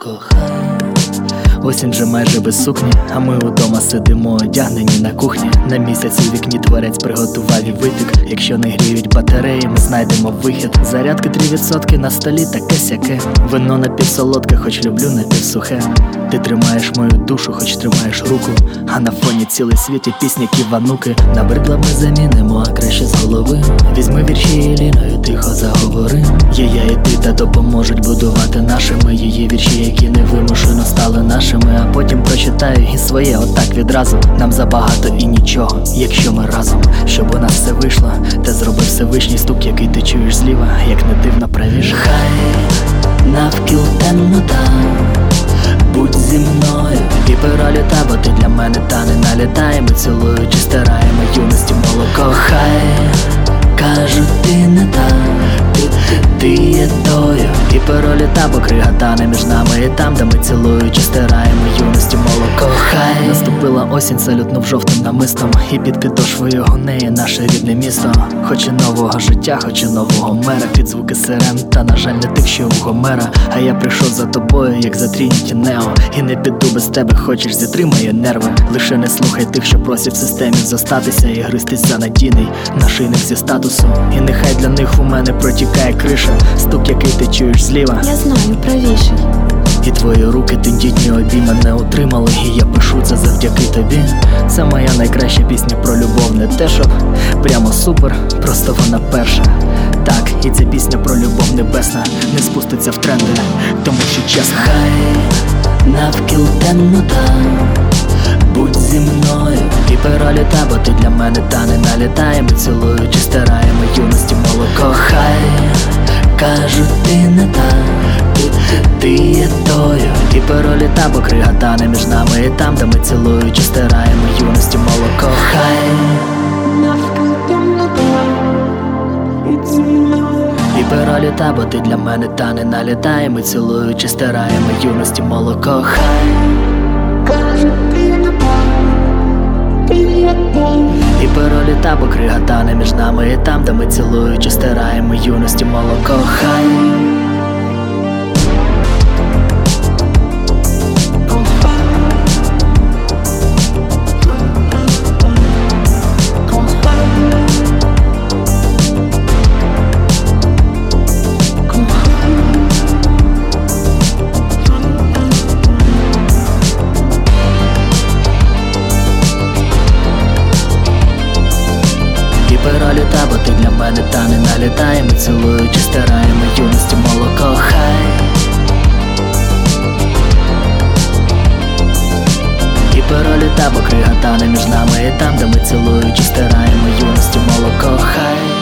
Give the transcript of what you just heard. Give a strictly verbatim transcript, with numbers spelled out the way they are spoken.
кохай. Осінь вже майже без сукні, а ми удома сидимо, одягнені на кухні. На місяць у вікні творець приготував і випік. Якщо не гріють батареї, ми знайдемо вихід. Зарядки три відсотки на столі, таке сяке. Вино напівсолодке, хоч люблю напівсухе. Ти тримаєш мою душу, хоч тримаєш руку. А на фоні цілий світ і пісні Ківануки. Набридло ми замінимо, а краще з голови. Візьми вірші і ліною, тихо заговори. Є я і ти, та допоможуть будувати нашими її вірші, які невимушено стали нашими. А потім прочитаю і своє отак відразу. Нам забагато і нічого, якщо ми разом. Щоб у нас все вийшло, те зробив Всевишній. Стук, який ти чуєш зліва, як не дивно правіше. Хай навкіл темнота, будь зі мною і переліта, бо ти для мене та не налітаємо, цілуючи, стираємо юності молоко. Хай кажуть, ти не та, ти, ти, ти є тою і переліта, бо крига тане між нами і там, де ми цілуючи, стираємо юності молоко. Хай наступила осінь, салютнув жовтим намистом, і під підошвою гонеє наше рідне місто. Хоче нового життя, хоче нового мера, під звуки сирен, та на жаль не тих, що у Гомера. А я прийшов за тобою, як за Трініті Нео, і не піду без тебе, хочеш зітри мої нерви. Лише не слухай тих, що просять в системі зостатися і гристись за надійний нашийник зі статусу. І нехай для них у мене протікає криша, стук, який ти чуєш зліва, я знаю, правіший. І твої руки тендітні обійми не утримали, і я пишу це завдяки тобі. Це моя найкраща пісня про любов, не те, що прямо супер, просто вона перша. Так, і ця пісня про любов небесна не спуститься в тренди, тому що чесно. Хай навкіл темнота, будь зі мною і переліта, бо ти для мене та не налітаємо, цілуючи, стираємо юності молоко. Хай кажуть, ти не та, ти, ти, ти є тою і переліта, бо крига тане між нами і там, де ми цілуючи, стираємо юності молоко. Хай і переліта, бо ти для мене та не налітаємо, цілуючи, стираємо юності молоко. Хай і переліта, бо крига тане між нами і там, де ми цілуючи, стираємо юності молоко. Хай переліта, бо ти для мене та не налітаємо, цілуючи, стираємо юності молоко. Хай і переліта, бо крига тане між нами і там, де ми цілуючи, стираємо юності молоко. Хай